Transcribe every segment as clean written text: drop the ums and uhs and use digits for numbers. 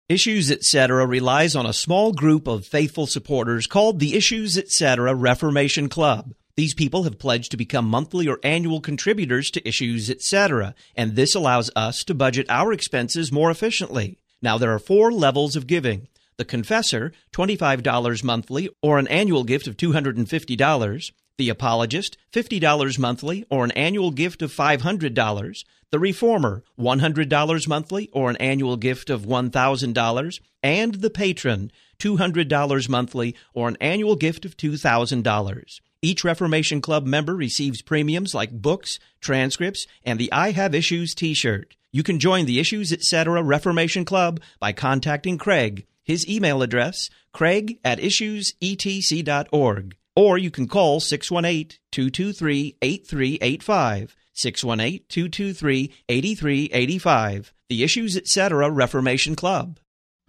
Issues Etc. relies on a small group of faithful supporters called the Issues Etc. Reformation Club. These people have pledged to become monthly or annual contributors to Issues Etc., and this allows us to budget our expenses more efficiently. Now, there are 4 levels of giving. The Confessor, $25 monthly or an annual gift of $250. The Apologist, $50 monthly or an annual gift of $500. The Reformer, $100 monthly or an annual gift of $1,000. And the Patron, $200 monthly or an annual gift of $2,000. Each Reformation Club member receives premiums like books, transcripts, and the I Have Issues t-shirt. You can join the Issues Etc. Reformation Club by contacting Craig. His email address, craig@issuesetc.org. Or you can call 618-223-8385, 618-223-8385, the Issues Etc. Reformation Club.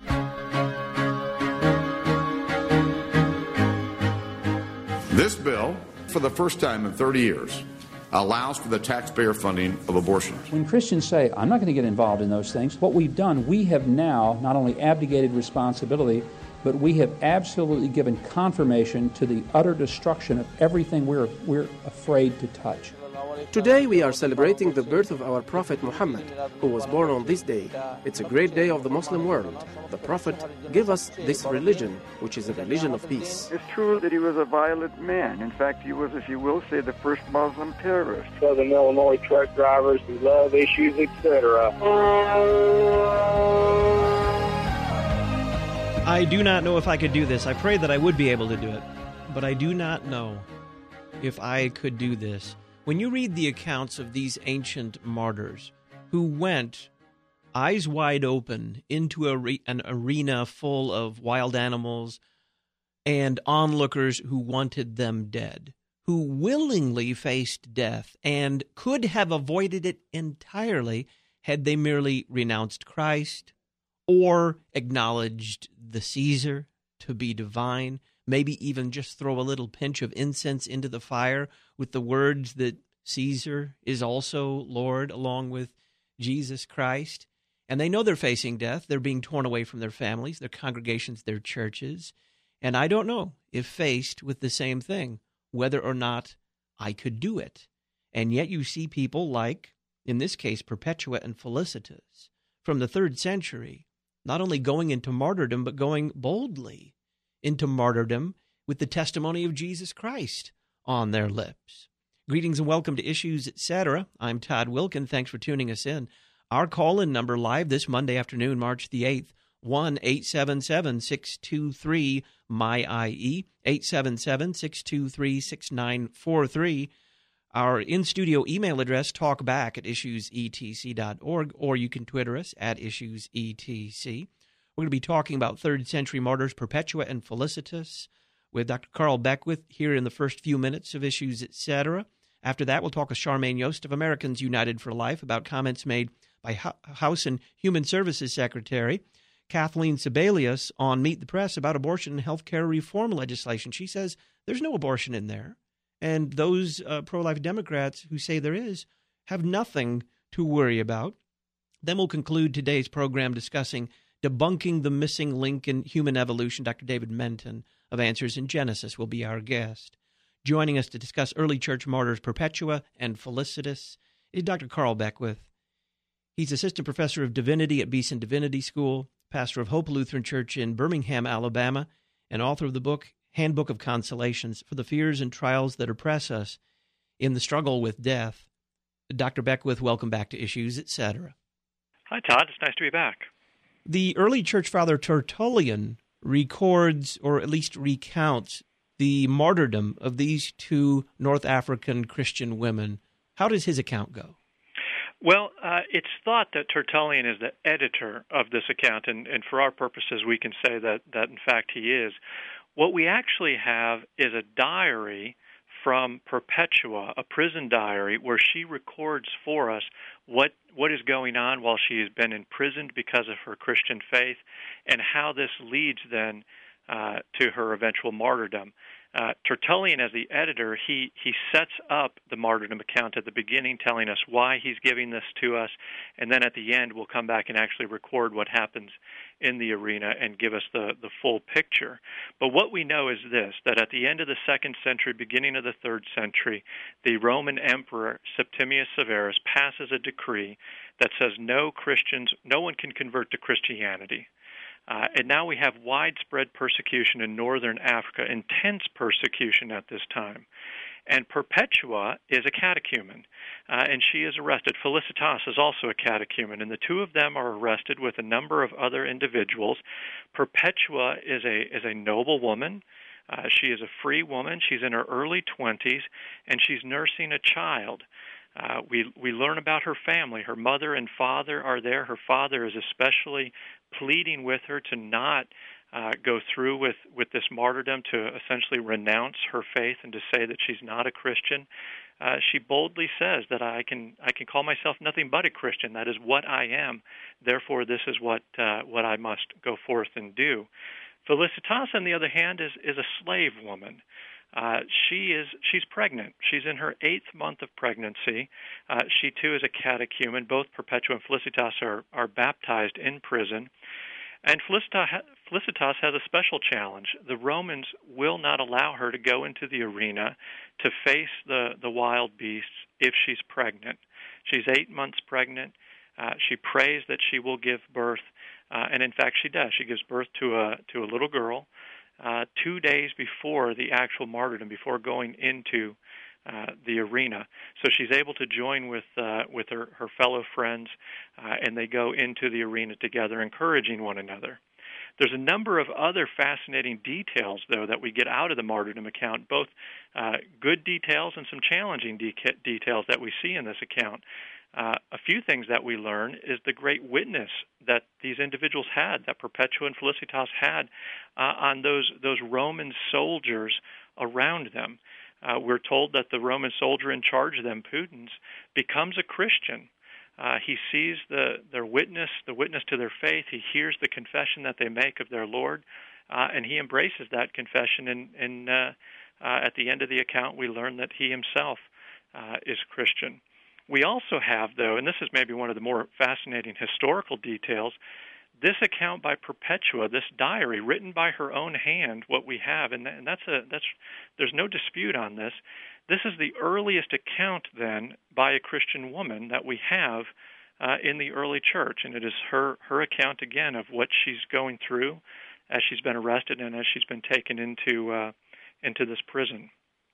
This bill, for the first time in 30 years, allows for the taxpayer funding of abortion. When Christians say, I'm not going to get involved in those things, what we've done, we have now not only abdicated responsibility, but we have absolutely given confirmation to the utter destruction of everything we're afraid to touch. Today we are celebrating the birth of our Prophet Muhammad, who was born on this day. It's a great day of the Muslim world. The Prophet gave us this religion, which is a religion of peace. It's true that he was a violent man. In fact, he was, if you will say, the first Muslim terrorist. Southern Illinois truck drivers who love Issues, etc. I do not know if I could do this. I pray that I would be able to do it, but I do not know if I could do this. When you read the accounts of these ancient martyrs who went eyes wide open into an arena full of wild animals and onlookers who wanted them dead, who willingly faced death and could have avoided it entirely had they merely renounced Christ or acknowledged the Caesar to be divine, maybe even just throw a little pinch of incense into the fire with the words that Caesar is also Lord along with Jesus Christ. And they know they're facing death. They're being torn away from their families, their congregations, their churches. And I don't know if faced with the same thing, whether or not I could do it. And yet you see people like, in this case, Perpetua and Felicitas from the 3rd century, not only going into martyrdom, but going boldly into martyrdom with the testimony of Jesus Christ on their lips. Greetings and welcome to Issues Etc. I'm Todd Wilkin. Thanks for tuning us in. Our call-in number live this Monday afternoon, March the 8th, 1-877-623-MY-IE, 877-623-6943. Our in-studio email address, talkback@issuesetc.org, or you can Twitter us @issuesetc. We're going to be talking about 3rd century martyrs Perpetua and Felicitas with Dr. Carl Beckwith here in the first few minutes of Issues Etc. After that, we'll talk with Charmaine Yost of Americans United for Life about comments made by House and Human Services Secretary Kathleen Sebelius on Meet the Press about abortion and health care reform legislation. She says there's no abortion in there. And those pro-life Democrats who say there is have nothing to worry about. Then we'll conclude today's program discussing debunking the missing link in human evolution. Dr. David Menton of Answers in Genesis will be our guest. Joining us to discuss early church martyrs Perpetua and Felicitas is Dr. Carl Beckwith. He's assistant professor of divinity at Beeson Divinity School, pastor of Hope Lutheran Church in Birmingham, Alabama, and author of the book Handbook of Consolations for the Fears and Trials that Oppress Us in the Struggle with Death. Dr. Beckwith, welcome back to Issues Etc. Hi, Todd. It's nice to be back. The early church father Tertullian records, or at least recounts, the martyrdom of these 2 North African Christian women. How does his account go? Well, it's thought that Tertullian is the editor of this account, and for our purposes, we can say that in fact he is. What we actually have is a diary from Perpetua, a prison diary, where she records for us what is going on while she has been imprisoned because of her Christian faith, and how this leads then to her eventual martyrdom. Tertullian, as the editor, he sets up the martyrdom account at the beginning, telling us why he's giving this to us, and then at the end we'll come back and actually record what happens in the arena and give us the full picture. But what we know is this, that at the end of the 2nd century, beginning of the 3rd century, the Roman Emperor Septimius Severus passes a decree that says no one can convert to Christianity. And now we have widespread persecution in northern Africa, intense persecution at this time. And Perpetua is a catechumen, and she is arrested. Felicitas is also a catechumen, and the two of them are arrested with a number of other individuals. Perpetua is a noble woman. She is a free woman. She's in her early 20s, and she's nursing a child. We learn about her family. Her mother and father are there. Her father is especially pleading with her to not go through with this martyrdom, to essentially renounce her faith and to say that she's not a Christian. She boldly says that I can call myself nothing but a Christian. That is what I am. Therefore, this is what I must go forth and do. Felicitas, on the other hand, is a slave woman. She's pregnant. She's in her 8th month of pregnancy. She too is a catechumen. Both Perpetua and Felicitas are baptized in prison. And Felicitas has a special challenge. The Romans will not allow her to go into the arena to face the wild beasts if she's pregnant. She's 8 months pregnant. She prays that she will give birth, and in fact she does. She gives birth to a little girl 2 days before the actual martyrdom, before going into the arena. So she's able to join with her fellow friends, and they go into the arena together, encouraging one another. There's a number of other fascinating details, though, that we get out of the martyrdom account, both good details and some challenging details that we see in this account. A few things that we learn is the great witness that these individuals had, that Perpetua and Felicitas had on those Roman soldiers around them. We're told that the Roman soldier in charge of them, Pudens, becomes a Christian. He sees their witness, the witness to their faith. He hears the confession that they make of their Lord, and he embraces that confession. And at the end of the account, we learn that he himself is Christian. We also have, though, and this is maybe one of the more fascinating historical details, this account by Perpetua, this diary written by her own hand, what we have, and there's no dispute on this. This is the earliest account, then, by a Christian woman that we have in the early church, and it is her account again of what she's going through as she's been arrested and as she's been taken into this prison.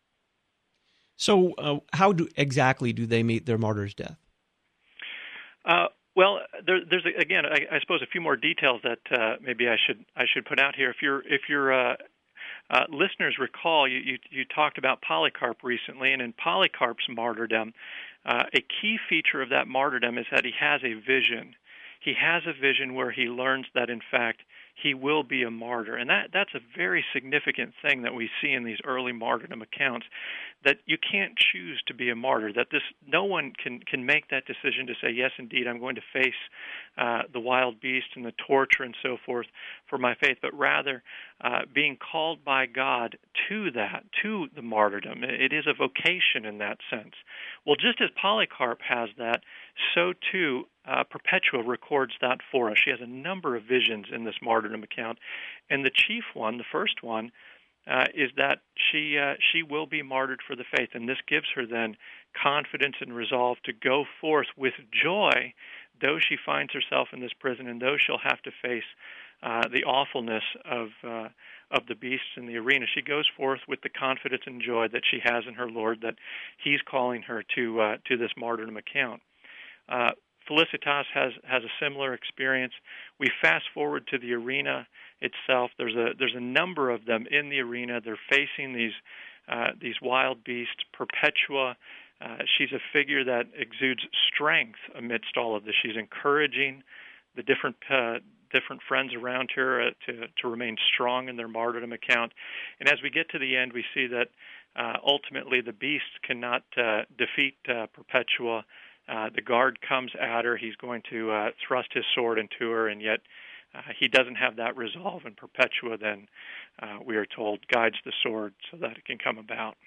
So, how exactly do they meet their martyr's death? Well, there's again, I suppose, a few more details that maybe I should put out here. If your listeners recall, you talked about Polycarp recently, and in Polycarp's martyrdom, a key feature of that martyrdom is that he has a vision. He has a vision where he learns that, in fact, he will be a martyr. And that's a very significant thing that we see in these early martyrdom accounts, that you can't choose to be a martyr, that no one can make that decision to say, yes, indeed, I'm going to face the wild beast and the torture and so forth for my faith, but rather being called by God to the martyrdom. It is a vocation in that sense. Well, just as Polycarp has that, so too Perpetua records that for us. She has a number of visions in this martyrdom account, and the chief one, the first one, is that she will be martyred for the faith, and this gives her then confidence and resolve to go forth with joy, though she finds herself in this prison, and though she'll have to face the awfulness of the beasts in the arena. She goes forth with the confidence and joy that she has in her Lord, that he's calling her to this martyrdom account. Felicitas has a similar experience. We fast forward to the arena itself. There's a number of them in the arena. They're facing these wild beasts. Perpetua, she's a figure that exudes strength amidst all of this. She's encouraging the different friends around her to remain strong in their martyrdom account. And as we get to the end, we see that ultimately the beast cannot defeat Perpetua. The guard comes at her. He's going to thrust his sword into her, and yet he doesn't have that resolve, and Perpetua then, we are told, guides the sword so that it can come about.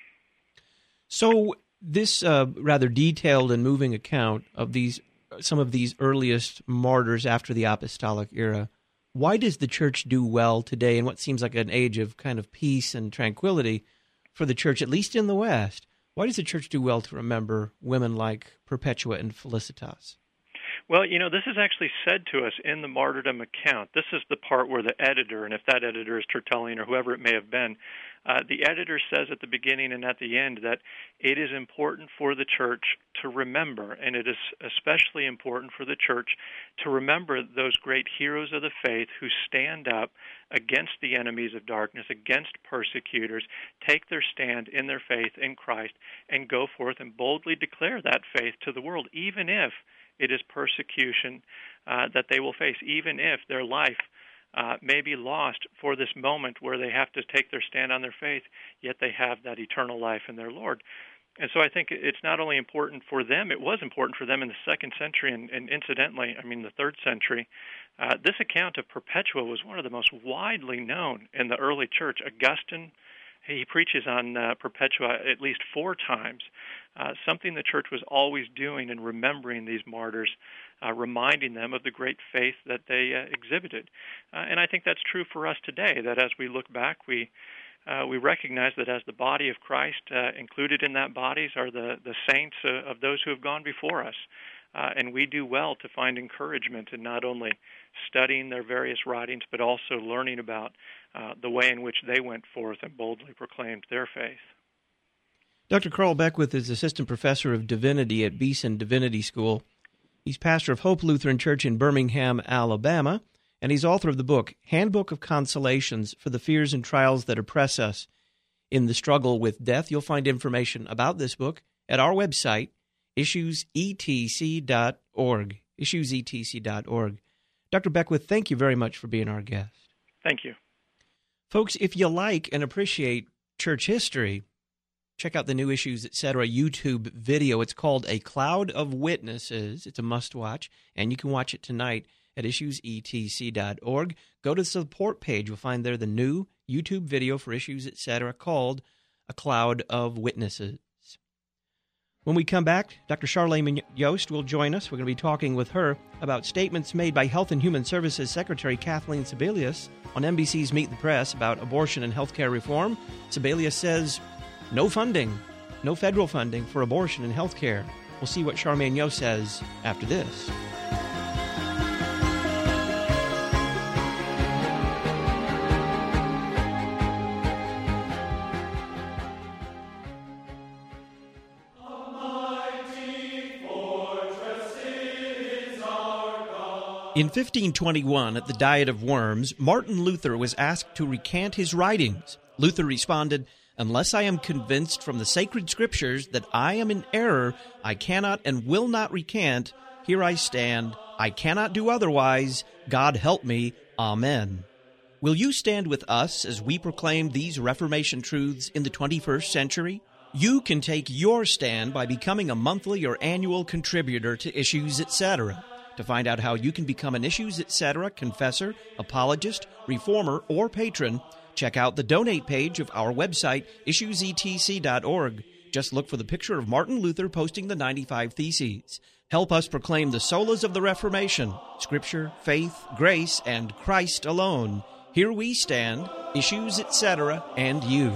So this rather detailed and moving account of some of these earliest martyrs after the apostolic era, why does the church do well today in what seems like an age of kind of peace and tranquility for the church, at least in the West? Why does the church do well to remember women like Perpetua and Felicitas? Well, this is actually said to us in the martyrdom account. This is the part where the editor, and if that editor is Tertullian or whoever it may have been, the editor says at the beginning and at the end that it is important for the church to remember, and it is especially important for the church to remember those great heroes of the faith who stand up against the enemies of darkness, against persecutors, take their stand in their faith in Christ, and go forth and boldly declare that faith to the world, even if it is persecution that they will face, even if their life may be lost for this moment where they have to take their stand on their faith, yet they have that eternal life in their Lord. And so I think it's not only important for them, it was important for them in the 2nd century, and incidentally, the 3rd century. This account of Perpetua was one of the most widely known in the early church. Augustine, he preaches on Perpetua at least 4 times, something the church was always doing in remembering these martyrs, reminding them of the great faith that they exhibited. And I think that's true for us today, that as we look back, we recognize that as the body of Christ, included in that bodies are the saints of those who have gone before us. And we do well to find encouragement in not only studying their various writings, but also learning about the way in which they went forth and boldly proclaimed their faith. Dr. Carl Beckwith is Assistant Professor of Divinity at Beeson Divinity School. He's pastor of Hope Lutheran Church in Birmingham, Alabama, and he's author of the book, Handbook of Consolations for the Fears and Trials That Oppress Us in the Struggle with Death. You'll find information about this book at our website, issuesetc.org, issuesetc.org. Dr. Beckwith, thank you very much for being our guest. Thank you. Folks, if you like and appreciate church history, check out the new Issues Etc. YouTube video. It's called A Cloud of Witnesses. It's a must-watch, and you can watch it tonight at issuesetc.org. Go to the support page. You'll find there the new YouTube video for Issues Etc. called A Cloud of Witnesses. When we come back, Dr. Charlene Yost will join us. We're going to be talking with her about statements made by Health and Human Services Secretary Kathleen Sebelius on NBC's Meet the Press about abortion and health care reform. Sebelius says no funding, no federal funding for abortion and health care. We'll see what Charmaine Yost says after this. In 1521, at the Diet of Worms, Martin Luther was asked to recant his writings. Luther responded, "Unless I am convinced from the sacred scriptures that I am in error, I cannot and will not recant. Here I stand. I cannot do otherwise. God help me. Amen." Will you stand with us as we proclaim these Reformation truths in the 21st century? You can take your stand by becoming a monthly or annual contributor to Issues Etc. To find out how you can become an Issues Etc. confessor, apologist, reformer, or patron, check out the donate page of our website, issuesetc.org. Just look for the picture of Martin Luther posting the 95 Theses. Help us proclaim the solas of the Reformation, Scripture, faith, grace, and Christ alone. Here we stand, Issues Etc., and you.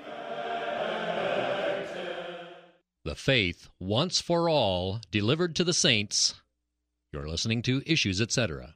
The faith, once for all, delivered to the saints. You're listening to Issues Etc.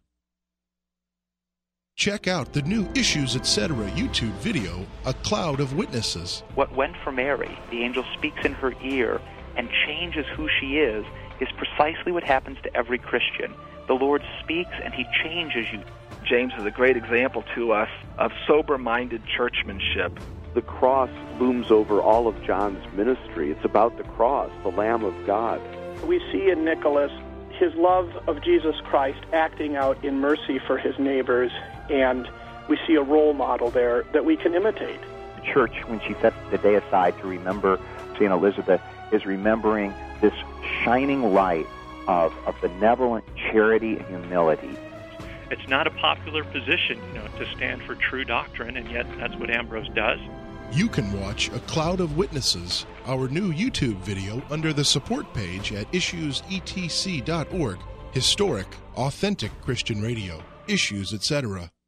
Check out the new Issues Etc. YouTube video, A Cloud of Witnesses. What went for Mary, the angel speaks in her ear and changes who she is precisely what happens to every Christian. The Lord speaks and he changes you. James is a great example to us of sober-minded churchmanship. The cross looms over all of John's ministry. It's about the cross, the Lamb of God. We see in Nicholas his love of Jesus Christ acting out in mercy for his neighbors, and we see a role model there that we can imitate. The church, when she sets the day aside to remember St. Elizabeth, is remembering this shining light of benevolent charity and humility. It's not a popular position, to stand for true doctrine, and yet that's what Ambrose does. You can watch A Cloud of Witnesses, our new YouTube video, under the support page at issuesetc.org. Historic, authentic Christian radio. Issues, etc.